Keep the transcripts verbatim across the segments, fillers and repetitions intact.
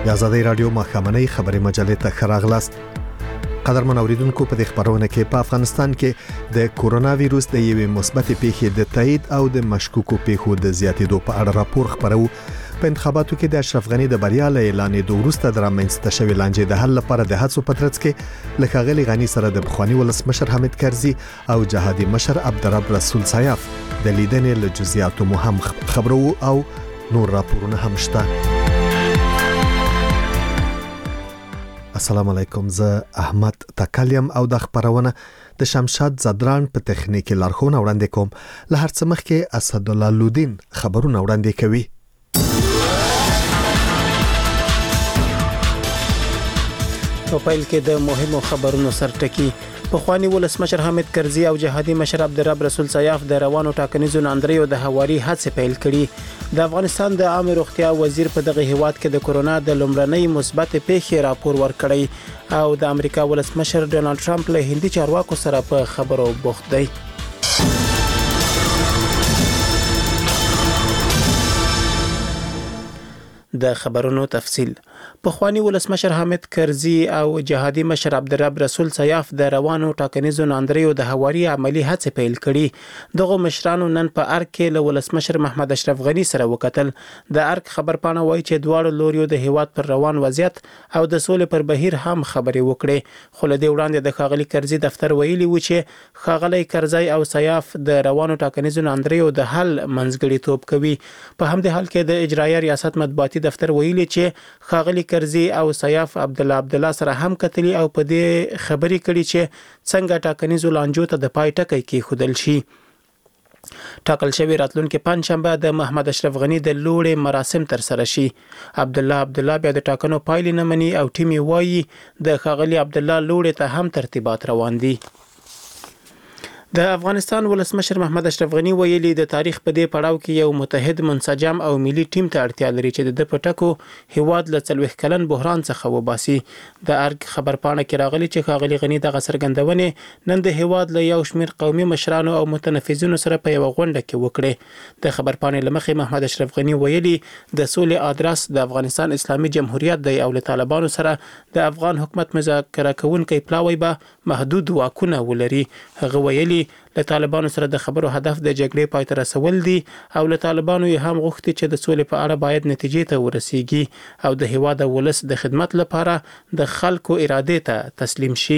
د آزادۍ رادیو ماښامنۍ خبري مجلې ته ښه راغلاست. قدرمن اوریدونکو، په دې خبرونه کې په افغانستان کې د کورونا وایروس د یوې مثبتې پیښې د تایید او د مشکوکو پیښو د زیاتېدو په اړه راپور خبرو. په انتخاباتو کې د اشرف غنی د بریا له اعلانېدو وروسته د رامنځته شوې لانجې د حل لپاره د هڅو په ترڅ کې له ښاغلي غنی سره د پخواني ولسمشر حامد کرزي او جهادي مشر عبدالرب رسول سایاف د لیدنې له جزئیاتو مو هم خبرو او نور راپورونه هم شته. السلام علیکم، زه احمد تکلیم او د خبرونه د شمشاد زدران په تخنیکی لارښوونه وړاندې کوم. له هر څه مخکې اسدالله لودین خبرونه وړاندې کوي. په پیل کې د مهمو خبرونو سرټکی. پخوانی ولسمشر حامد کرزي او جهادي مشر عبدالرب رسول سایاف د روانو ټاکنیزو ناندریو د هواري هڅې پیل کړي. د افغانستان د عامه روغتیا وزیر په دغه هیواد کې د کورونا د لومړنۍ مثبت پیښې راپور ورکړی او د امریکا ولسمشر ډونالد ټرمپ له هندي چارواکو سره په خبرو بوخت دی. د خبرونو تفصیل. پخوانی ولسمشر حامد کرزي او جهادي مشر عبدالرب رسول سایاف د روانو ټاکنیزو ناندریو د هواري عملی هڅې پیل کړي. دغه مشرانو نن په ارګ کې له ولسمشر محمد اشرف غنی سره وکتل. د ارګ خبرپاڼه وایي چې دواړو لوریو د هیواد پر روان وضعیت او د سولې پر بهیر هم خبرې وکړي. خو له دې وړاندې د ښاغلي کرزي دفتر ویلي و چې ښاغلي کرزي او سایاف د روانو ټاکنیزو ناندریو د حل منځګړیتوب کوي. په همدې حال کې د اجرایه ریاست مطبوعاتي دفتر ویلي چې ښاغلي کرزي او سایاف عبدالله عبدالله سره هم کتلي او په دې خبرې کړي چې څنګه ټاکنیزو لانجو ته د پای ټکی کېښودل شي. ټاکل شوی راتلونکي پنځشنبه د محمد اشرف غنی د لوړې مراسم تر سره شي. عبدالله عبدالله بیا د ټاکنو پایلې نه مني او ټیم یې وایي د ښاغلي عبدالله لوړې ته هم ترتیبات روان دي. د افغانستان ولسمشر محمد اشرف غنی ویلي د تاریخ په دې پړاو کې یو متحد منسجم او ملي ټیم ته اړتیا لري چې د پټکو هیواد له څلوېښت کلن بحران څخه وباسي. د ارګ خبرپاڼه کې راغلي چې ښاغلي غنی دغه څرګندونې نن د هیواد له یو شمېر قومي مشرانو او متنفذینو سره په یوه غونډه کې وکړې. د خبرپاڼې له مخې محمد اشرف غنی ویلي د سولې ادرس د افغانستان اسلامي جمهوریت دی او له طالبانو سره د افغان حکومت مذاکره کوونکی پلاوی به محدود واکونه ولري. هغه ویلي له طالبانو سره د خبرو هدف د جګړې پای ته رسول دي او له طالبانو یې هم غوښتي چې د سولې په اړه باید نتیجې ته ورسیږي او د هیواد او ولس د خدمت لپاره د خلکو ارادې ته تسلیم شي.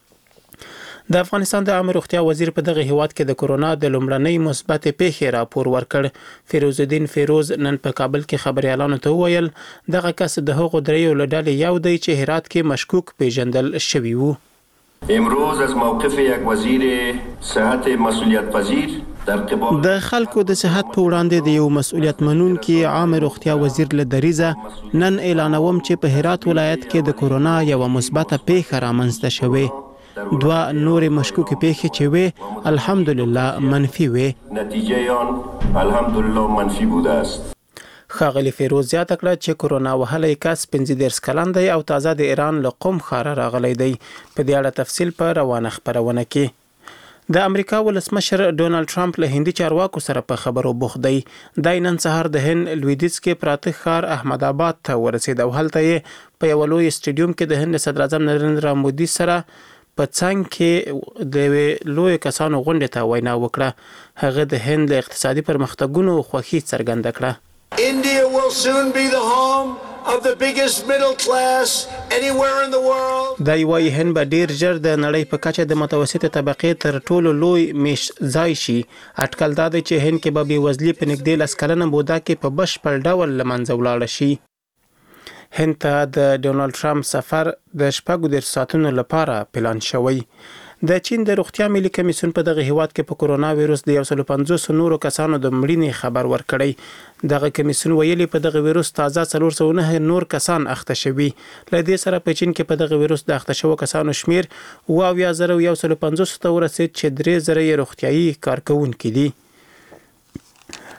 د افغانستان د عامه روغتیا وزیر په دغه هیواد کې د کورونا د لومړنۍ مثبت پیښې راپور ورکړ. فیروز الدین فیروز نن په کابل کې خبريالانو ته وویل دغه کس د هغو دریو له ډلې یو دی چې هرات کې مشکوک پیژندل شوی وو. امروز از موقف یک وزیر صحت مسئولیت پذیر د خلکو د صحت په وړاندې د یو مسؤلیت منونکي عامه روغتیا وزیر له دریزه نن اعلانوم چې په هرات ولایت کې د کورونا یو مثبت پیښه رامنځته شوې. دوه نورې مشکوکې پیښې چې وې الحمدلله منفي وې. نتیجه آن الحمدلله منفی بوده است. ښاغلي فیروز زیاته کړه چې کورونا وهلی کس پنځه دېرش کلن دی او تازه د ایران له قم ښاره راغلی دی. په دې اړه تفصیل په روانه خبرونه کې. د امریکا ولسمشر ډونالد ټرمپ له هندي چارواکو سره په خبرو بوخت دی. دی نن سهار د هند لویدیځ کې پراته ښار احمد آباد ته ورسید او هلته یې په یو لوی سټیډیوم کې د هند صدر اعظم نریندرا مودي سره په څنګ کې د لوی کسانو غونډې ته وینا وکړه. هغه د هند له اقتصادي پرمختګونو خوښي څرګنده کړه. India will soon be the home of the biggest middle class anywhere in the world. دا یوای هند به ډیر ژر د نړۍ په کچه د متوسطه طبقې تر ټولو لوی میش ځای شي. اټکل دا دی چې هند کې به بېوزلي په نږدې لس کلنه موده کې په بشپړ ډول له منځه ولاړه شي. هند ته د ډونالد ټرمپ سفر د شپږو دېرشو ساعتونو لپاره پلان شوی. د چین د روغتیا ملي کمیسیون په دغه هیواد کې په کورونا وایروس د یو سل پنځوس نورو کسانو د مړینې خبر ورکړی. دغه کمیسیون ویلي په دغه وایروس تازه څلور سوه نهه نور کسان اخته شوي. له دې سره په چین کې په دغه وایروس د اخته شوو کسانو شمیر اوه اویا زره یو سل پنځوس ته ورسید چې درې زره یې روغتیایي کارکونکي دي.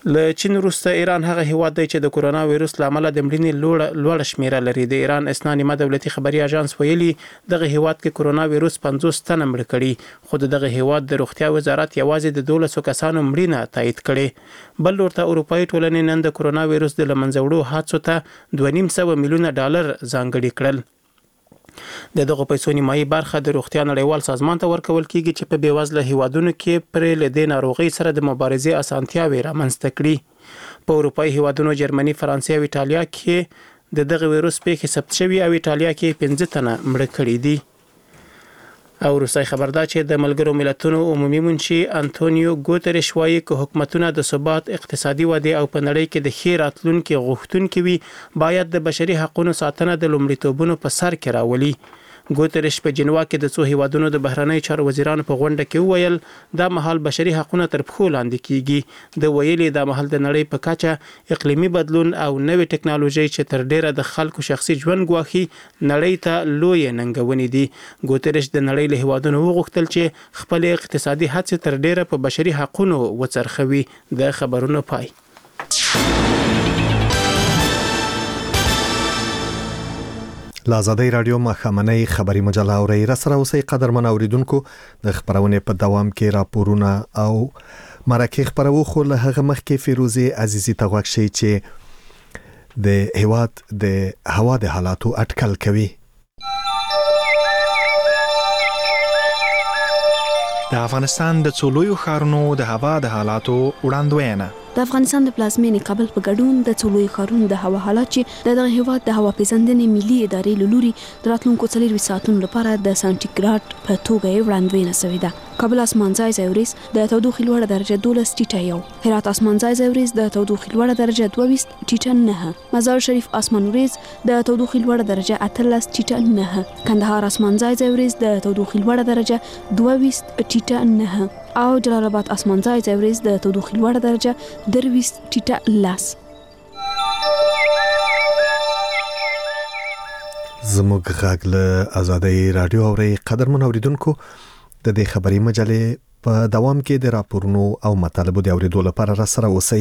له چین وروسته ایران هغه هیواد دی چې د کورونا وایروس لامل د مړینې لوړ لوړ شمیره لري. د ایران اسنا نیمه دولتي خبري اژانس ویلي دغه هیواد کې کورونا وایروس پنځوس تنه مړ کړي، خو دغه هیواد د روغتیا وزارت یوازې د دولسو کسانو مړینه تایید کړي. بل ورته اروپאי ټولنې نن د کورونا وایروس د لمنځه وړو هڅو ته دوه نیم سوه میلیونه ډالر ځانګړي کړل. د دغه پیسو نیمایي برخه د روغتیا نړیوال سازمان ته ورکول کیږي چې په بیوزله هیوادونو کې پرې له دې ناروغۍ سره د مبارزې اسانتیاوې رامنځته کړي. په اروپאי هیوادونو جرمني، فرانسې او ایټالیا کې د دغه وایروس پیښې ثبت شوي او ایټالیا کې پنځه تنه مړه کړي دي. او روسي خبردار چې د ملګرو ملتونو عمومي منشي انټونیو ګوتریش وایي چې حکومتونه د ثبات، اقتصادي ودې او په نړۍ کې د ښې راتلونکي غوښتونکي وي باید د بشري حقوقو ساتنه د لومړیتوبونو په سر کې راولي. ګوتریش په جنوا کې د څو هیوادونو د بهرنۍ چارو وزیرانو په غونډه کې وویل دا مهال بشري حقوقونه تر پښو لاندې کیږي. د ویلي دا مهال د نړۍ په کچه اقلیمي بدلون او نوې ټکنالوژي چې تر ډیره د خلکو شخصي ژوند ګواخي نړۍ ته لوی ننګونې دي. ګوتریش د نړۍ له هیوادونو وغوښتل چې خپل اقتصادي هڅې تر ډیره په بشري حقوقو وڅرخوي. د خبرونو پای. لازادی رادیو مخامنۍ خبري مجله اوري رسره اوسې قدرمن اوریدونکو د خبرونه په دوام کې راپورونه او مرکه خبرو خو له هغه مخکې فیروزي عزیزي تغوښ شي چې د هواد د هوا د حالاتو اټکل کوي. د افغانستان د څولوي ښارونو د هوا د حالاتو وړاندوینه. د افغانستان د پلازمینې کابل په ګډون د څولوي ښارونو د هوا حالات چې د دغه هیواد د هوا پیژندنې ملي ادارې له لوري د راتلونکو څلوروي ساعتونو لپاره د سانتیګراډ په توګه وړاندوینه شوې ده. کابل اسمانځای ځایوریز د تودوخې لوړه درجه دولس ټیټه یو، هرات اسمانځای ځایوریز د تودوخې لوړه درجه دوه ویشت ټیټه نه، مزار شریف اسمانوریز د تودوخې لوړه درجه اتلس ټیټه نه، کندهار اسمانځای ځایوریز د تودوخې لوړه درجه دوه ویشت ټیټه نه او جلال آباد اسمانځای ځایوریز د تودوخې لوړه درجه درویشت ټیټه لس. زموږ غږ له آزادۍ رادیو اوري قدرمن اوریدونکو د دې خبري مجلې په دوام کې د راپورونو او مطالبو د اوریدو لپاره را سره اوسئ.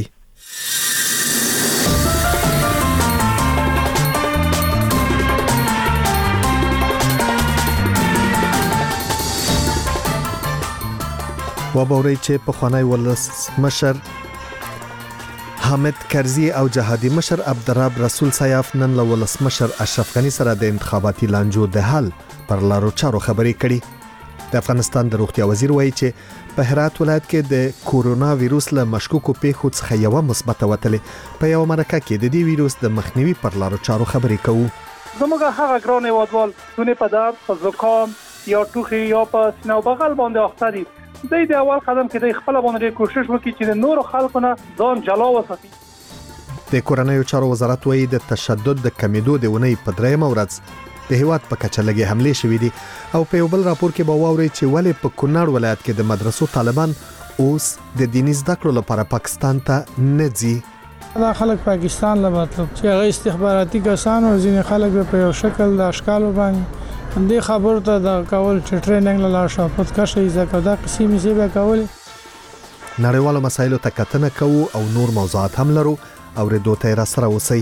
وبوري چې په خوانی ولسمشر حامد کرزي او جهادي مشر عبدالرب رسول سیاف نن له ولسمشر اشرف غنی سره د انتخاباتي لانجو د حل پر لارو چارو خبرې کړي. د افغانستان د روغتیا وزیر وایي چې په هرات ولایت کې د کورونا وایروس له مشکوکو پیښو څخه یو مثبته وتلې. په یو مرکه کې د دې وایروس د مخنیوي پر لارو چارو خبرې کوو. زموږ هغه ګران هیوادوال ونه په درد، په زکام یا ټوخي یا په سینه او بغل باندې اخته دي، دوی د اول قدم کې د خپل باندې کوشش وکړي چې د نورو خلکو نه ځان جلا وساتي. د کورنیو چارو وزارت وایي د تشدد د کمیدو د ونې په درېمه ورځ د هیواد په کچه لګي حمله شوې دي او په یو بل راپور کې به واوري چې ولې په کونړ ولایت کې د مدرسو طالبان اوس د دیني زده کړو لپاره پاکستان ته نه ځي. دا خلک پاکستان له مطلب چې هغه استخباراتي کسان او ځینې خلک په یو شکل د اشکال باندې دې خبرو ته د کول چې ټریننګ لاله شو پودکاسټ یې زکه دا قسمي سی به کول. نړیوالو مسایلو ته کتنه کوو او نور موضوعات هم لرو او ردو ته را سره اوسئ.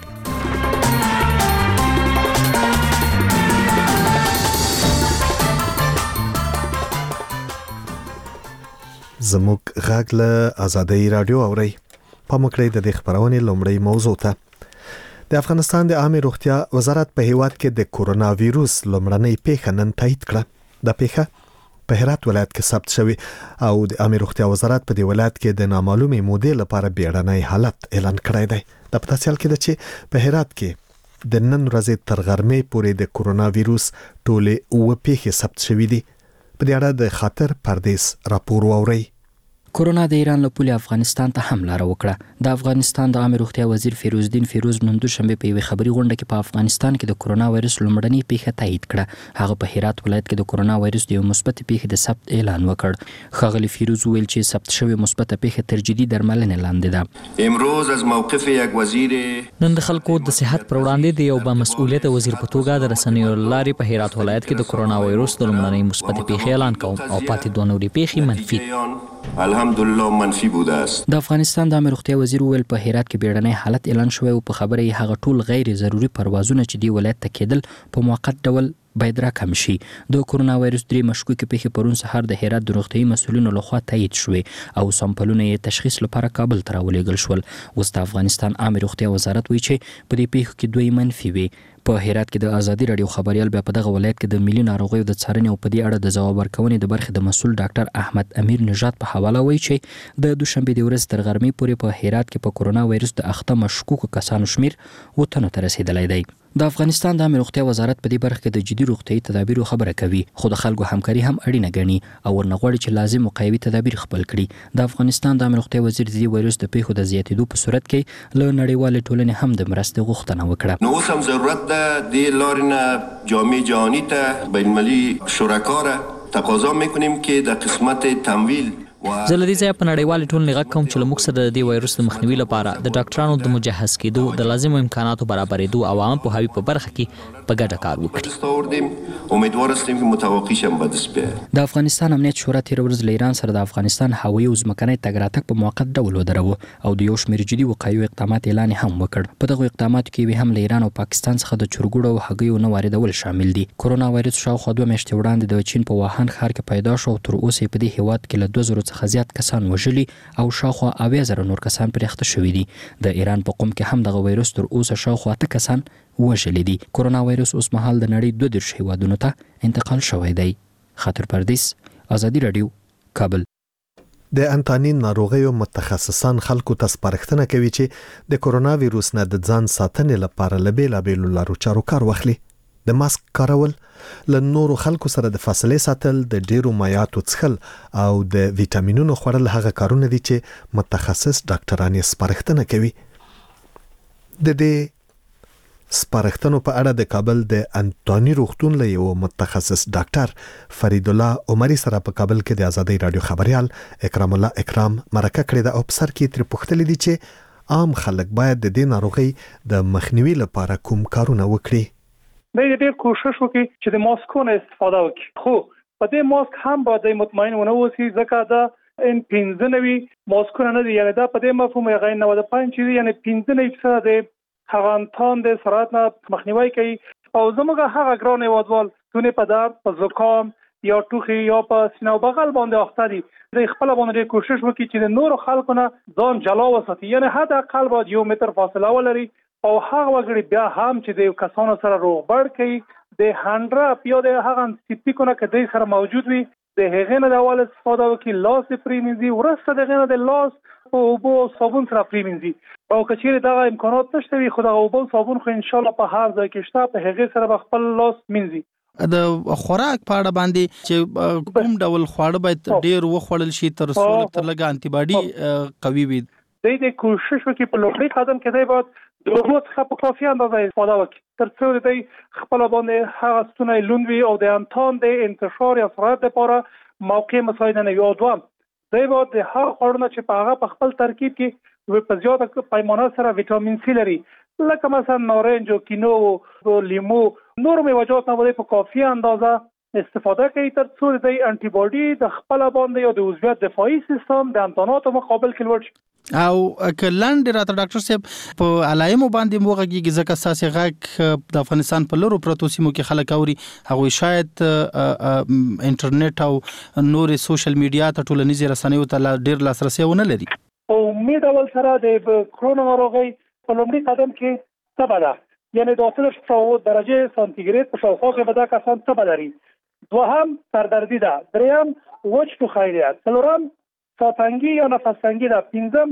زموږ غږ له آزادۍ رادیو اوري. په مکړې د خبرونې لومړی موضوع ته د افغانستان د عامه روغتیا وزارت په هیواد کې د کورونا وایروس لومړنۍ پیښه نن تایید کړه. د پیښه په هرات ولایت کې ثبت شوې او د عامه روغتیا وزارت په دې ولایت کې د نامعلومې مودې لپاره بیړنی حالت اعلان کړی دی. د پتاسیال کې د چې په هرات کې د نن ورځې تر غرمې پورې د کورونا وایروس ټولې اوه پیښې ثبت شوې دي. په دې اړه د خاطر پردیس راپور واوري. کورونا د ایران له پولې افغانستان ته حمله وکړه. د افغانستان د عامه روغتیا وزیر فیروز الدین فیروز نن دوشنبه په یوه خبري غونډه کې په افغانستان کې د کرونا وایرس لومړنۍ پیښه تایید کړه. هغه په هرات ولایت کې د کرونا وایرس د یو مثبت پیښې د ثبت اعلان وکړ. ښاغلي فیروز ویل چې ثبت شوی مثبت پیښه تر جدي درملنې لاندې ده. امروز از موقف یک وزیر نن د خلکو د صحت پر وړاندې د یو با مسؤلیت وزیر په توګه د رسنیو لارې په هرات ولایت کې د کرونا وایرس د لومړنۍ مثبت پیښې اعلان کوم او پاتې دوه نورې پیښې منفي الحمدلله منفي بوده است. د افغانستان د عامه روغتیا وزیر ویل په هرات کې بیړنی حالت اعلان شوی او په خبره یې هغه ټول غیر ضروري پروازونه چې دی ولایت ته کېدل په موقت ډول باید راکم شي. د کرونا وایرس درې مشکوکې پیښې پرون سهار د هرات د روغتیايي مسؤلینو لخوا تایید شوې او سامپلونه یې تشخیص لپاره کابل ته راولېږل شول. اوس د افغانستان عامه روغتیا وزارت وایي چې په دې پیښو کې دوی منفي وي. په هرات کې د ازادي رادیو خبريال بیا په دغه ولایت کې د ملي ناروغیو د څارنې او په دې اړه د ځواب ورکونې د برخې د مسؤل ډاکټر احمد امیر نژاد په حواله وایي چې د دوشنبه د ورځې تر غرمې پورې په هرات کې په کرونا وایرس د اخته مشکوکو کسانو شمیر وتنو ته رسیدلی دی. د افغانستان د عامه روغتیا وزارت په دې برخه کې د جدي روغتیايي تدابیرو خبره کوي، خو د خلکو همکاري هم اړینه ګڼي او ورنه غواړي چې لازم وقایوي تدابیر خپل کړي. د افغانستان د عامه روغتیا وزیر د دې وایرس د پیښو د زیاتېدو په صورت کې له نړیوالې ټولنې هم د مرستې غوښتنه وکړه. نو اوس هم ضرورت ده د لارې جامعه جهانی ته بین‌المللي شرکا را تقاضا میکنیم که در قسمت تمویل زه له دې ځایه په نړیوالې ټولنې غږ کوم چې له موږ سره د دې وایرس د مخنیوي لپاره د ډاکټرانو د مجهز کېدو، د لازمو امکاناتو برابرېدو او عامه پوهاوي په برخه کې په ګډه کار وکړي. امیدوار هستیم که متوقع شم به دست بیاید. د افغانستان امنیت شورا تیر ورځ له ایران سره د افغانستان هوایي او ځمکنی تګ راتګ په موقت ډول ودروه او د یو شمېر جدي وقایوي اقدامات اعلان هم وکړ. په دغو اقداماتو کې هم له ایران او پاکستان څخه د چرګوړو او هګیو نه واردول شامل دي. کرونا وایرس شاوخوا دوه میاشتې وړاندې د چین په واهان ښار کې پیدا شو او تر اوسه په دې هیواد کې له دوه زرو څخه زیات کسان وژلي او شاوخوا اویا زره نور کسان پرې اخته شوي دي. د ایران په قم کې هم دغه وایرس تر اوسه شاوخوا اته کسان وژلي دي. کرونا وایرس اوس مهال د نړۍ دوه دېرش هیوادونو ته انتقال شوی دی. خاطر پردیس، ازادي رادیو، کابل. د انتانین ناروغیو متخصصان خلکو ته سپارښتنه کوي چې د کرونا وایرس نه د ځان ساتنې لپاره له بیلابېلو لارو چارو کار واخلي. د ماسک کارول، له نورو خلکو سره د فاصلې ساتل، د ډیرو مایعاتو څښل او د ویټامینونو خوړل هغه کارونه دي چې متخصص ډاکټران یې سپارښتنه کوي. د دې سپارښتنو په اړه د کابل د انتونی روغتون له یو متخصص ډاکټر فرید الله عمری سره په کابل کې د ازادي رادیو خبريال اکرام الله اکرام مرکه کړې ده او په سر کې تر پوښتنه دي چې عام خلک باید د دې ناروغي د مخنیوي لپاره کوم کارونه وکړي. باید ډېر کوشش وکړي چې د ماسکونو استفاده وکړي، خو په دې ماسک هم باید مطمئن ونه اوسي ځکه دا ان پنځه نوي ماسکونه نه دي، یعنی دا په دې مفهوم یې غیر نود و پنځه چې یعنی پنځه نوي څخه د هغانتان د سرعت نه مخنیوي کوي. او زموږ هغه ګران هیوادوال تونې په درد، په زکام یا ټوخي یا په سینه او بغل باندې اخته دي، د خپل باندې کوشش وکړي چې د نورو خلکو نه ځان جلا وساتي، یعنی حد اقل باید یو متر فاصله ولري او هغه وګړي بیا هم چې د کسانو سره روغبړ کوي د هندرا یا د هغه سپیکونه کې د سره موجود وي د هغې نه د اول استفاده وکړي، لاس پریمنځي، ورسته د هغې نه د لاس په اوبو او صابون سره پریمنځي. او که چیرې دغه امکانات نشته وي خو دغه اوبه او صابون خو انشاءالله په هر ځای کې شته، په هغې سره به خپل لاس مینځي. د خوراک په اړه باندې چې کوم ډول خواړه باید ډېر وخوړل شي تر څو تر لږه انټي باډي قوي وي؟ دوی د کوشش وکړي په لومړي قدم کې دی باید د اوبو څخه په کافي اندازه استفاده وکړي تر څو د دوی خپله باندې هغه ستونی لوند وي او د انتان د انتشار یا سرعت لپاره موقع مساعده نه وي. او دوم دوی باید د هغه خوړونه چې په هغه په خپل ترکیب کې په زیاته پیمانه سره ویټامین سی لري، لکه مثلا نارنج او کینو او لیمو، نور میوه‌جات نه باید په کافي اندازه استفاده کوي تر څو د انټي باډي د خپل باندې یا د عضویت دفاعي سیستم د انتاناتو مقابل کې لوړ شي. او کلند راته ډاکټر صاحب په علایمو باندې موږ ځکه اساسي غږ د افغانستان په لورو پروتو سیمو کې خلک اوري، هغه شاید انټرنیټ او نور سوشل میډیا ته ټولنیزې رسنیو ته ډیر لاسرسي ونه لري. او امید اول سره د کرونا ناروغي په لومړي قدم کې تبه ده، یعنی د اتلس سوه درجه سانتیګریډ په شاوخوا کې به دا کسان تبه لري. دوهم سردردی ده، دریم وچ ټوخی ده، څلورم ساتنګي یا نفس تنګي ده، پنځم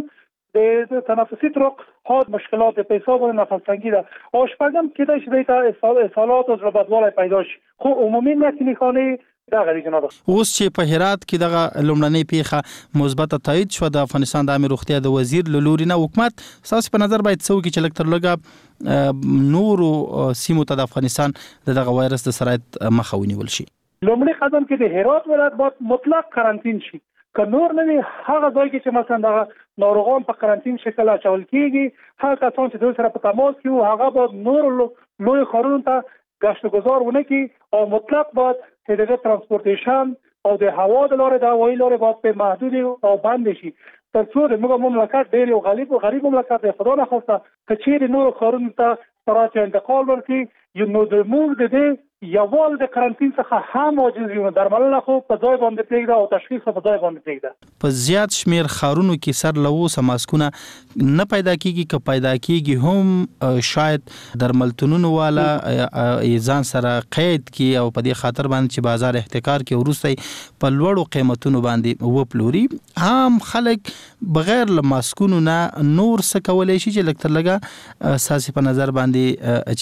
د تنفسي طرق حاد مشکلات په حساب نفس تنګي ده، او شپږم کېدای شي د اسهالات او زړه بدوالی پیدا شي. خو عمومي نتیجه خانه دا غوړي جناب. اوس چې په هرات کې دغه لومړنۍ پیښه مثبت تایید شو د افغانستان د امیر روغتیا د وزیر لوري نه حکومت ساس په نظر باید څوک چې لکتر لګا نورو سیمو ته د افغانستان دغه وایرس د سرایت مخه ونیول شي. لومړی قدم کې د هرات ولایت باید مطلق قرنطین شي. که نور نه وي هغه ځای کې چې مثلا د ناروغان په قرنطین شکل اچول کیږي هغه کسان چې دوی سره په تماس کې وو هغه باید نور لوی ښارونو ته گشت و گذار ونه کړي او مطلق باید د ترانسپورتیشن او د هوا د لارې د هوایي لارې باید په محدود او بند شي تر څو د موږ مملکت ډېر یو غریب او غریب مملکت دی. خدا نخواسته که چیرې نور ښارونو ته سرعت انتقال ورکړي یو نو د موږ د دې یوال د قرنطین څخه هم عاجز یو درملنه خو په ځای باندې پرېږده او تشخیص په ځای باندې پرېږده. په زیات شمیر خارونو کې سر لوسه ماسکونه نه پیدا کیږي که پیدا کیږي هم شاید درملتونونو والا ځان سره قید کی او په دې خاطر باندې چې بازار احتکار کې ورسته په لوړو قیمتونو باندې وپلوري عام خلک بغیر له ماسکونو نه نور څه کولای شي چې لکتر لګا اساسي په نظر باندې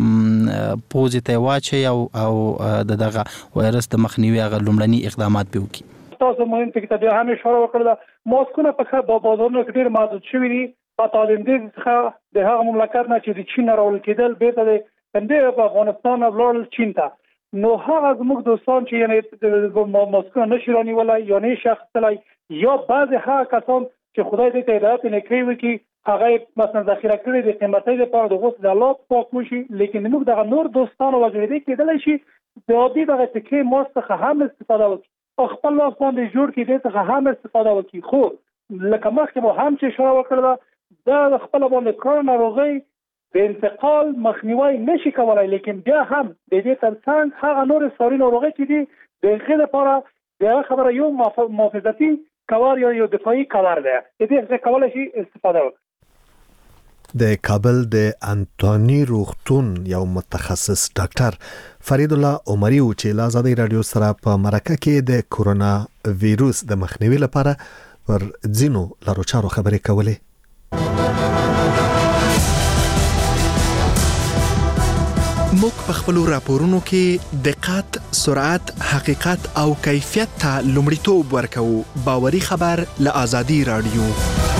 چې پوزیټیو واچي او او دغه وایرس د مخنیوي غو لومړني اقدامات به وکړي. تاسو مهم ټکی ته هم اشاره وکړه ماسکونه په بازارونو کې ډېر محدود شوي دي په تعلیم دې څخه د هغه مملکت نه چې د چین راول کېدل به ته د په افغانستان او لوړ چین ته نو هغه زموږ دوستان چې یعنی ماسکونه نشي رانیولای یا نه شخصلای یا بعض هغه کسان چې خدای دې ته هدایت نه کوي کی هغه مثلا ذخیره کړی د قیمتي لپاره د غوښ د الله پاک وشي لیکن موږ دغه نور دوستانو وجودي کېدل شي د عادي دغه تکي ماست هم استفاده وکړي او خپل لاس باندې جوړ کړي څخه هم استفاده وکړي. خو لکه مخکې مو هم چې اشاره وکړه دا خپل باندې کرونا ناروغي د انتقال مخنیوي نشي کولای لیکن بیا هم د دې ترڅنګ هغه نور ساري ناروغي چې دي د غیر لپاره دا خبره یو محافظتي کار یا یو دفاعي کار دی دې څخه کولای شي استفاده وکړي. د کابل د انټونی روغتون یو متخصص ډاکټر فرید الله عمری او چې له آزادۍ رادیو سره په مرکه کې د کورونا وایروس د مخنیوي لپاره پر ځینو لارو چارو خبرې کولې. موږ په خپل راپورونو کې دقت، سرعت، حقیقت او کیفیت ته لومړیتوب ورکوو. باوري خبر له آزادۍ رادیو.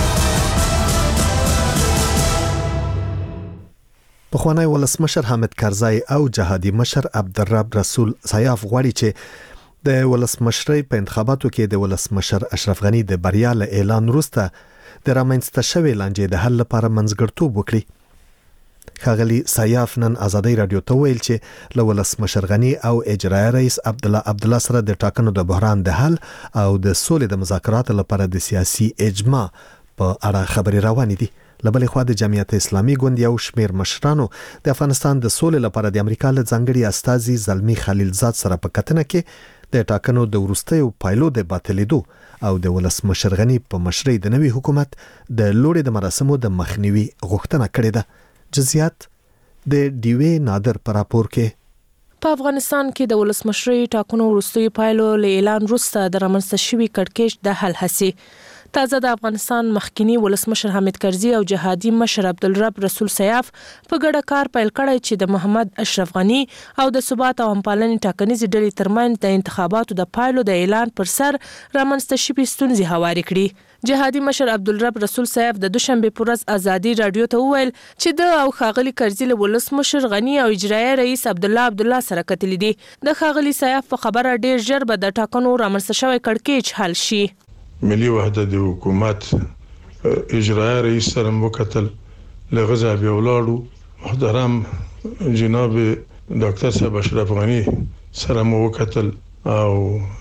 پخوانی ولسمشر حامد کرزی او جهادي مشر عبدالرب رسول سیاف غواړي چې د ولسمشرۍ په انتخاباتو کې د ولسمشر اشرف غنی د بریا له اعلان وروسته د رامنځته شوې لانجې د حل لپاره منځګړتوب وکړي. ښاغلي سیاف نن آزادۍ رادیو ته ویل چې له ولسمشر غنی او اجرایي رئیس عبدالله عبدالله سره د ټاکنو د بحران د حل او د سولې د مذاکراتو لپاره د سیاسي اجماع په اړه خبرې روانې دي. لبلې خوا د جمعیت اسلامي ګوند یو شمیر مشرانو د افغانستان د سولې لپاره د امریکا له ځانګړي استازي زلمی خلیلزاد سره په کتنه کې د ټاکنو د وروستیو پایلو د باطلېدو او د ولسمشر غنی په مشرۍ د نوي حکومت د لوړې د مراسمو د مخنیوي غوښتنه کړې ده. جزئیات د ډیوی نادر پر راپور کې. په افغانستان کې د ولسمشرۍ ټاکنو وروستیو پایلو له اعلان وروسته د رامنځته شوي کړکېچ د حل هڅې تازه د افغانستان مخکینی ولسمشر حامد کرزی او جهادي مشر عبدالرب رسول سیاف په ګډه کار پیل کړی چې د محمد اشرف غنی او د ثبات او همپالنې ټاکنیزې ډلې ترمنځ د انتخاباتو د پایلو د اعلان پر سر رامنځته شوي ستونزې هوارې کړي. جهادي مشر عبدالرب رسول سیاف د دوشنبه پر ورځ آزادي رادیو ته وویل چې د او ښاغلي کرزي له ولسمشر غنی او اجرایي رئیس عبدالله عبدالله سره کتلې دي. د ښاغلي سیاف په خبره ډیر ژر به د ټاکنو رامنځته شوی کړکېچ حل شي. ملي وحدت حکومت اجرایي رئیس سره وکتل لغزا به ولاړو محترم جناب ډاکټر صاحب اشرف غنی سره وکتل او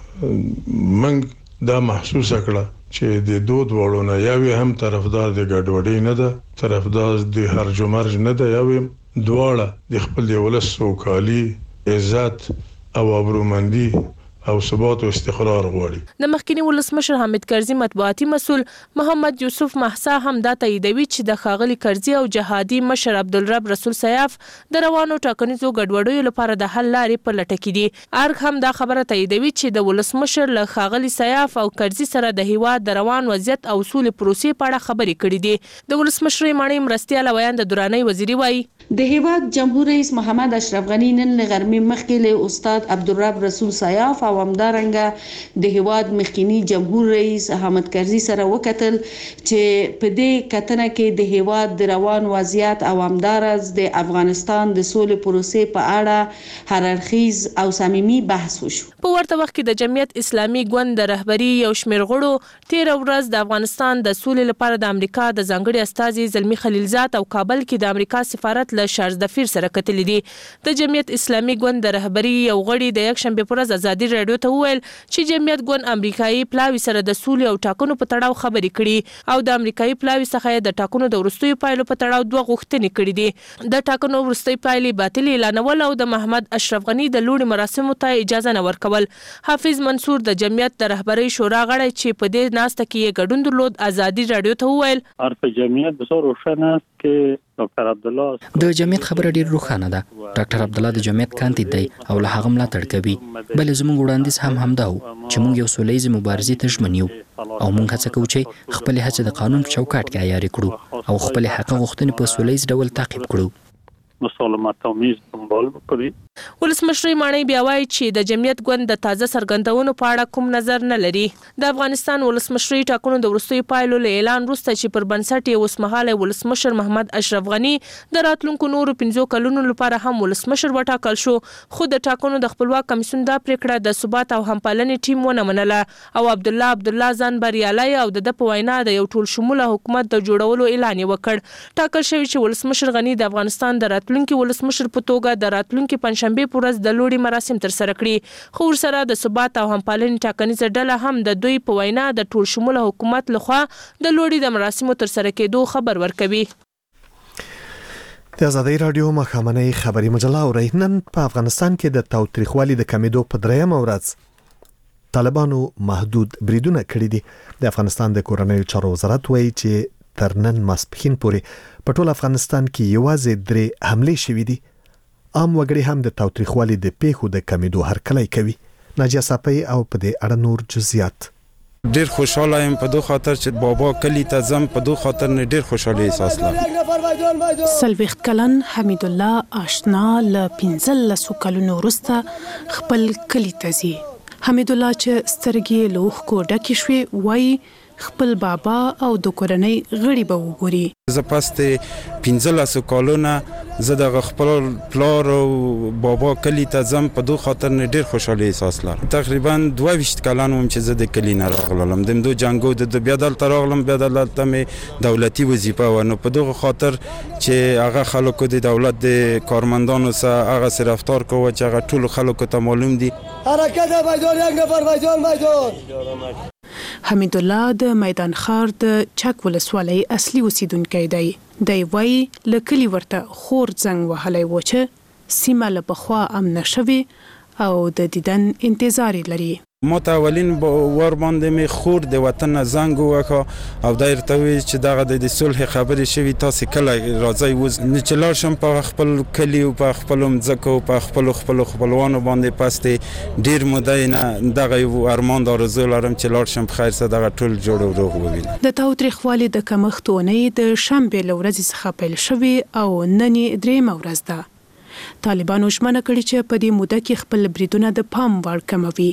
منګ دا محسوس کړه چې د دوه وړو نه یوي هم طرفدار د ګډوډۍ نه ده طرفدار د هرج و مرج نه ده یوي دواړه د خپل د ولس سوکالي عزت او ابرومندي او ثبات او استقرار غواړي. د مخکنی ولسمشر حامد کرزي مطبوعاتي مسؤل محمد یوسف محسا هم دا تاییدوي چې د ښاغلي کرزي او جهادي مشر عبدالرب رسول سیاف د روانو ټاکنیزو ګډوډیو لپاره د حل لارې په لټه کې دي. ارګ هم دا خبره تاییدوي چې د ولسمشر له ښاغلي سیاف او کرزي سره د هیواد د روان وضعیت او سولې پروسې په اړه خبرې کړې دي. د ولسمشر ماڼۍ مرستیال ویان د دراني وزیري وایي د هیواد جمهور رئیس محمد اشرف غنی نن لغرمې مخکې له استاد عبدالرب رسول سیاف او همدارنګه د هیواد مخکنی جمهور رئیس حامد کرزي سره وکتل چې په دې کتنه کې د هیواد د روان وضعیت او همدارز د افغانستان د سولې پروسې په اړه هر اړخیز او صمیمي بحث وشو. په ورته وخت کې د جمعیت اسلامي ګوند د رهبری یو شمېر غړو تیر ورځ د افغانستان د سولې لپاره د امریکا د ځانګړي استازي زلمی خلیلزاد او کابل کې د امریکا سفارت له شارز دفیر سره کتلې دي. د جمعیت اسلامي ګوند د رهبری یو غړي د یک شنبه پر ورځ ازادي رادیو ته وویل چې جمعیت ګوند امریکایي پلاوي سره د سولې او ټاکنو په تړاو خبرې کړي او د امریکایي پلاوي څخه د ټاکنو د وروستیو پایلو په تړاو دوه غوښتنې کړې دي. د ټاکنو وروستۍ پایلې باطل اعلانول او د محمد اشرف غنی د لوړي مراسمو ته اجازه نه ورکول. حافظ منصور د جمعیت د رهبری شورا غړی چې په دې ناسته کې یې ګډون درلود ازادي رادیو ته وویل ارپ جمعیت بسیار روشن است که ډاکټر عبد الله د جمعیت خبره ډیر روښانه ده. ډاکټر عبد الله د جمعیت کاندید دی او له هغه ملاتړ کوي. بل زموږ وړاندیز هم همدا و چې موږ یو سولهییزې مبارزې ته ژمن یو او موږ هڅه کوو چې خپل هڅې د قانون په چوکاټ کې عیاري کړو او خپل حق غوښتنې په سولهییز ډول تعقیب کړو. مسالمت آمیز دنبال بکنید. ولسمشر ماڼۍ بیا وایي چې د جمعیت ګوند د تازه څرګندونو په اړه کوم نظر نه لري. د افغانستان ولسمشري ټاکنو د وروستیو پایلو له اعلان وروسته چې پر بنسټ یې اوسمهالی ولسمشر محمد اشرف غني د راتلونکو نورو پنځو کلونو لپاره هم ولسمشر وټاکل شو، خو د ټاکنو د خپلواک کمیسیون دا پریکړه د ثبات او همپالنې ټیم ونه منله او عبدالله عبدالله ځان بریالی او د ده په وینا د یو ټول شموله حکومت د جوړولو اعلان یې وکړ. ټاکل شوی چې ولسمشر غني د افغانستان د راتلونکي ولسمشر په توګه د راتلونکي پنځشنبې په ورځ د لوړي مراسم ترسره کړي، خو ورسره د ثبات او همپالنې ټاکنیزه ډله هم د دوی په وینا د ټول شموله حکومت لخوا د لوړي د مراسمو ترسره کېدو خبر ورکوي. د ازادي رادیو مخامنۍ خبري مجله اورئ. نن په افغانستان کې د تاوتریخوالي د کمیدو په درېیمه ورځ طالبانو محدود بریدونه کړي دي. د افغانستان د کورنیو چارو وزارت وایي چې تر نن ماسپښین پورې په ټول افغانستان کې یوازې درې حملې شوې دي. عام وګړي هم د تاوتریخوالي د پیښو د کمیدو هرکلی کوي. ناجیه صافی او په دې اړه نور جزئیات. ډیر خوشاله یم په دوه خاطر چې بابا کلی ته زم په دوه خاطر نه ډیر خوشاله احساس لرم. سلويخت کلن حمید الله آشنا ل پنځلس کلونو وروسته خپل کلی ته ځي. حمید الله چې سترګې له اوښکو ډکې شوې وایي خپل بابا او د کورنۍ غړي به وګوري. زه پسته پنځلس کلونه زه د خپل پلار او بابا کلی ته زم په دوه خاطر نه ډیر خوشاله احساس لرم. تقریبا دوه ویشت کلن وم چې زه د کلی نه راغلم. د دو جنگو د بیا دلته راغلم، بیا دلته مې دولتي وظیفه و، نو په دغه خاطر چې هغه خلکو د دولت د کارمندانو سره هغه سره رفتار کوي چې هغه ټول خلکو ته معلوم دي. حرکت میدان یک نفر میدان میدان. حمید الله د میدان ښار د چک ولسوالۍ اصلي اوسیدونکی دی. دی وایي له کلي ورته خور زنګ وهلی و چې سیمه له پخوا امنه شوې او د دیدن انتظار لري. ما ته اولین وار باندې می خور د وطن زنګ وکړ او دا ورته وی چې دغه د صلح خبرې شوي، تاسو کله راځي وز نه چلار شم په خپل کلی او په خپل مځکه او په خپل خپل خپلوانو باندې پسته ډیر مده دغه ارمان دارزو لرم چې لار شم خیر سره دغه ټول جوړ او روغ ووینم. د تاوتریخوالي د کمښتونې د شنبې لورځ څخه پیل شوی او نن درېمه ورځ ده. طالبانو ژمنه کړې چې په دې موده کې خپل بریدونه د پام وړ کموي.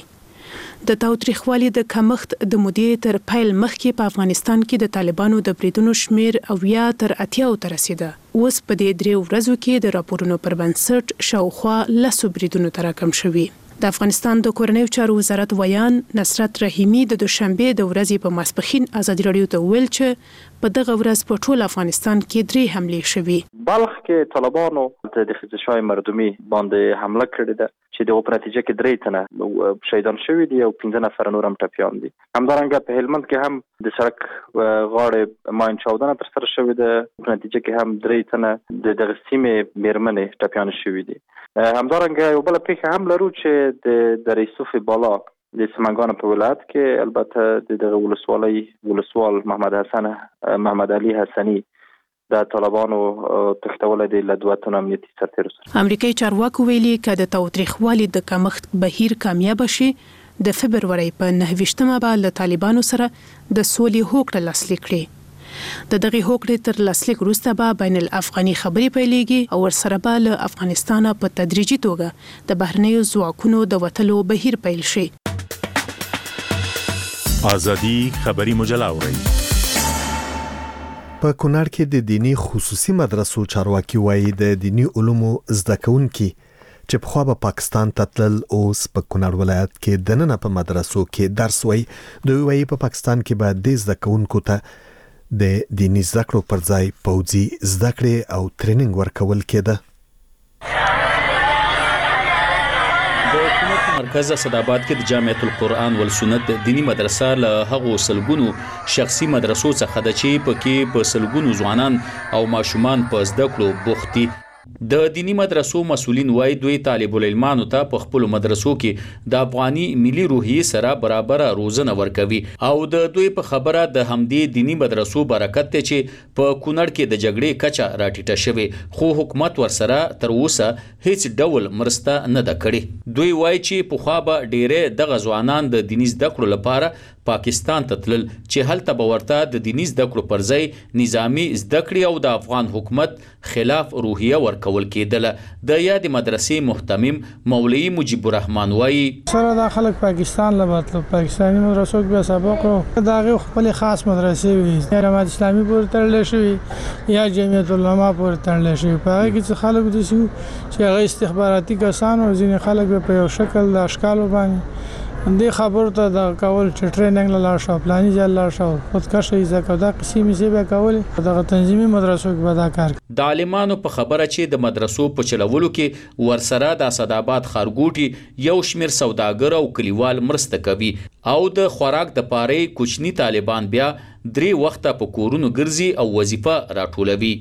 د تاوتریخوالي د کمښت د مودې تر پیل مخکې په افغانستان کې د طالبانو د بریدونو شمیر اویا تر اتیاو ته رسیده. اوس په دې درې ورځو کې د راپورونو پر بنسټ شاوخوا لسو بریدونو ته راکم شوي. د افغانستان د کورنیو چارو وزارت ویان نصرت رحیمي د دوشنبې د ورځې په ماسپښین ازادي رادیو ته ویل چې په دغه ورځ په ټول افغانستان کې درې حملې شوي. بلخ کې طالبانو د خزشای مردمی باندې حمله کړې ده چې د په نتیجه کې درې تنه شهیدان شوي دي او پنځه نفر نور هم ټپیان دي. همدارنګه په هلمند کې هم د سړک غاړې ماین چاودنه ترسره شوې ده، په نتیجه کې هم درې تنه د دغه سیمې میرمنې ټپیان شوي دي. همدارنګه یو بل پیښه هم لرو چې د د ریسوف بالا د سمنګان په ولایت کې البته د دغه ولسوالۍ ولسوال محمد حسن محمد علي حسني د طالبانو تختول د لدواتونو امنیتي سرتیر سره. امریکایي چارواکو ویلي چې د تاوتریخوالي د کمښت بهیر کامیاب شي د فبرवरी په نهه ویشتمه به له طالبانو سره د سولې هوکړه لاسلیک کړي. د دغه هوکړې تر لاسلیک وروسته به بین الافغاني خبرې پیلېږي او ورسره به له افغانستان په تدریجي توګه د بهرنیو ځواکونو د وټلو بهیر پیل شي. آزادي خبری مجله اوري. په کونړ کې د دینی خصوصي مدرسو چارواکي وایي د دینی علومو زده کوونکي چې په خوا به پاکستان تتلل اوس په کونړ ولایت کې د نن په مدرسو کې درس وایي. دوی وایي په پاکستان کې به د زده کوونکو ته د دینی زده کړو پر ځای پوځي زده کړې او ټریننګ ورکول کېده. مرکز اسداباد کې د جامعه القرآن والسنت دینی مدرسه له هغو سلګونو شخصي مدرسو څخه د چې پکې په سلګونو ځوانان او ماشومان په زده کړو بوخت دي. د دینی مدرسو مسؤلین وایي دوی طالب العلمانو ته په خپل مدرسو کې د افغاني ملي روحیې سره برابر روزنه ورکوي او د دوی په خبره د همدې دینی مدرسو برکت ته چې په کونړ کې د جګړې کچه راټیټه شوه خو حکومت ورسره تر اوسه هیڅ ډول مرسته نه ده کړې. دوی وایي چې په خوا به ډېرې د غزوانان د دینی زده کړو لپاره پاکستان ته تلل چې هلته به ورته د دینی زده کړو پر ځای نظامی زده کړې او د افغان حکومت خلاف روحیه ورکول کېدله. د یاد مدرسې محتمم مولوی مجيب الرحمن وایي سره د خلک پاکستان له مطلب پاکستاني مدرسو کې سبق او دغه خپل خاص مدرسې وي جماعت اسلامي پورې تړل شوی یا جمعیت العلماء پورې تړل شوی. په هغه کې خلک د شو چې هغه استخباراتي کسان او ځینې خلک په یو شکل د اشکالو باندې دې خبر ته د کول چې ټریننګ لاله شو پلاني ځل لاله شو خودکشي ځکه دا قسمي سی به کول دغه تنظیمي مدرسو کې ودا کار. د عالمانو په خبره چې د مدرسو په چلولو کې ورسره د اسداباد خارګوټي یو شمیر سوداګر او کلیوال مرسته کوي او د خوراک د پاره کوچني طالبان بیا درې وخته په کورونو ګرځي او وظیفه راټولوي.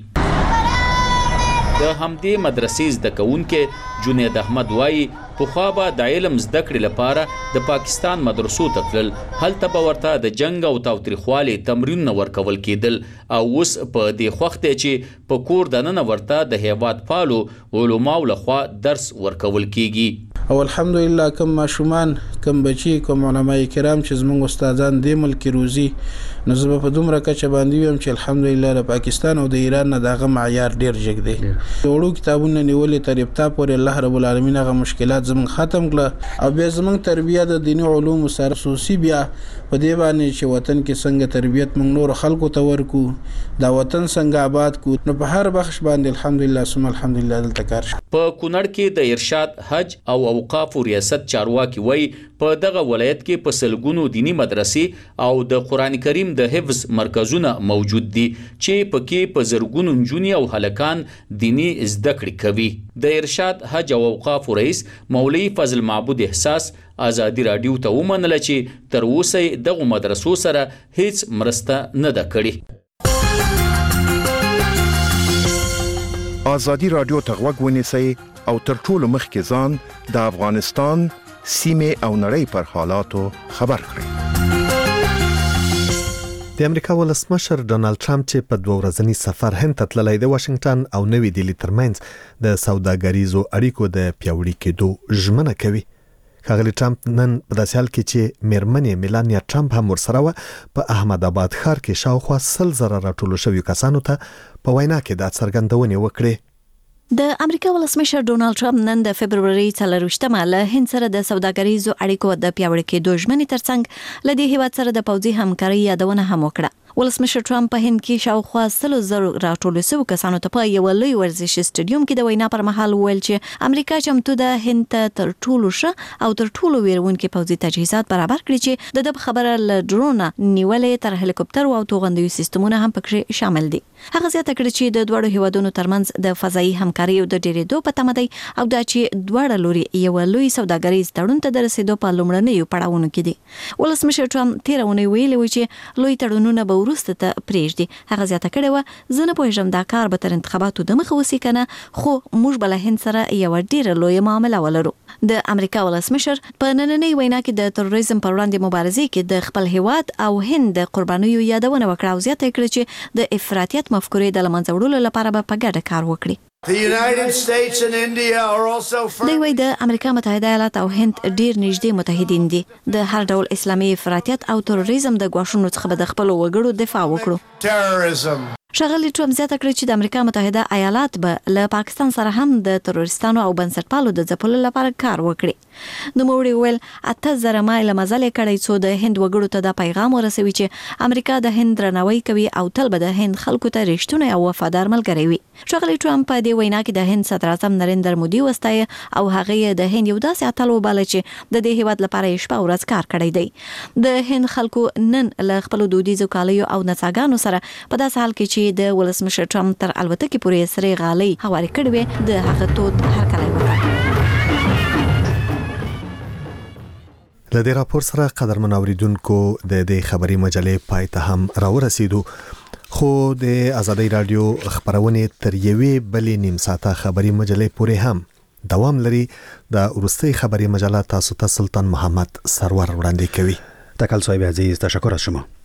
د همدې مدرسې زده کوونکې جنید احمد وایي پخوا به د علم زده کړې لپاره د پاکستان مدرسو ته تلل هلته به ورته د جنګ او تاوتریخوالي تمرینونه ورکول کېدل او اوس په دې خوښ دی چې په کور دننه ورته د هیواد پالو علماو لخوا درس ورکول کېږي. او الحمدلله کوم ماشومان کوم بچي کوم علماء کرام چې زموږ استادان د ملک روزي نو زه په دومره کچه باندې ویم چې الحمدلله د پاکستان او د ایران نه دغه معیار ډیر جګ دی. وړو کتابونه نیولې تر ابتدا پورې الله رب العالمین هغه مشکلات زموږ ختم کړه او بیا زموږ تربیه د دیني علوم سره خصوصي بیا په دې باندې چې وطن کې څنګه تربیت موږ نور خلکو ته ورکو دا وطن څنګه آباد کو نو په هر بخش باندې الحمدلله ثم الحمدلله دلته کار شي. په کونړ کې د ارشاد حج او اوقاف ریاست چارواکي وایي په دغه ولایت کې په سلګونو دینی مدرسې او د قران کریم د حفظ مرکزونه موجود دي چې پکې په زرګونو نجونې او هلکان دینی زده کړې کوي. د ارشاد حج او اوقاف رئیس مولوی فضل معبود احساس آزادی رادیو ته ومنله چې تر اوسه دغه مدرسو سره هیڅ مرسته نه ده کړې. آزادی رادیو ته غوږ ونیسئ او تر ټولو مخکې ځان د افغانستان سیمې او نړۍ پر حالاتو خبر کړئ. د امریکا ولسمشر ډونالد ټرمپ چې په دوه ورځنی سفر هند ته تللی د واشنگټن او نوې دهلي ترمنځ د سوداګریزو اړیکو د پیاوړي کېدو ژمنه کوي. ښاغلي ټرمپ نن په داسې حال کې چې میرمنې میلانیا ټرمپ هم ورسره وه په احمد آباد ښار کې شاوخوا سل زره راټولو شویو کسانو ته په وینا کې دا څرګندونې وکړې. د امریکا ولسمشر ډونالد ټرمپ نن د فبرवरी څلرویشتمه له هند سره د سوداګریزو اړیکو د پیاوړي کېدو ژمنې ترڅنګ له دې هیواد سره د پوځي همکارۍ یادونه هم وکړه. ولسمشر ټرمپ په هند کې شاوخوا سلو زرو راټول شوو کسانو ته په یو لوی ورزشي سټډیوم کې د وینا پر مهال ویل چې امریکا چمتو ده هند ته تر ټولو ښه او تر ټولو ویرونکي پوځي تجهیزات برابر کړي چې د دغه خبره له ډرونه نیولې تر هلیکوپټر او توغندیو سیستمونه هم پکې شامل دي. هغه زیاته کړي چې د دوړو هیوادونو ترمنځ د فضایي همکاري او د ډیرېدو په تمه دی او دا چې دوړه لوري یو لوی سوداګریز تړون ته د رسیدو په لومړنیو پړاوونو کې دي. ولسمشر ټرمپ تیرونه ویلي و چې لوی تړونونه به ورسته ته پریږدي. هغه زیاته کړي و زه نه پوهیږم دا کار به تر انتخاباتو د مخه وسی کنه خو موږ بل هند سره یو ډیره لوی معامله ولرو. د امریکا ولسمشر په نننۍ وینا کې د تروریزم پر وړاندې مبارزې کې د خپل هیواد او هند د قربانیو یادونه وکړه او زیاته کړه چې د افراطیت مفکورې د لمنځه وړلو لپاره به په ګډه کار وکړي. دوی وايي د امریکا متحده ایالات او هند ډیر نږدې متحدین دي. د هر ډول اسلامي افراطیت او تروریزم د غواښونو څخه به د خپل وګړو دفاع وکړو. ښاغلي ټرمپ زیاته کړې چې د امریکا متحده ایالات به له پاکستان سره هم د تروریستانو او بنسټپالو د ځپلو لپاره کار وکړي. نو موږ ویل اته زره مایل مزل کړی څو د هند وګړو ته د پیغام ورسوي چې امریکا د هند درناوی کوي او تل به د هند خلکو ته رښتونی او وفادار ملګری وي. ښاغلي ټرمپ په دې وینا کې د هند صدر اعظم نریندر مودي وستایه او هغه د هند یو داسې اتل وباله چې د دې هیواد لپاره یې شپه ورځ کار کړی دی. د هند خلکو نن له خپل دودیزو کالیو او نڅاګانو سره په داسې حال کې چې د ولسمشر ټرمپ تر الوتکې پورې سره غالي هواري کړې وې د هغه تود هرکلی وکړ. له دې راپور سره قدرمن اوریدونکو د دې خبري مجلې پای ته هم راورسېدو. خو د آزادۍ رادیو خبرونه تر یوې بلې نیم ساعته خبري مجلې پورې هم دوام لري. د ورستۍ خبري مجله تاسو ته سلطان محمد سرور وړاندې کوي. تکل صاحب عزیز تشکر از شما.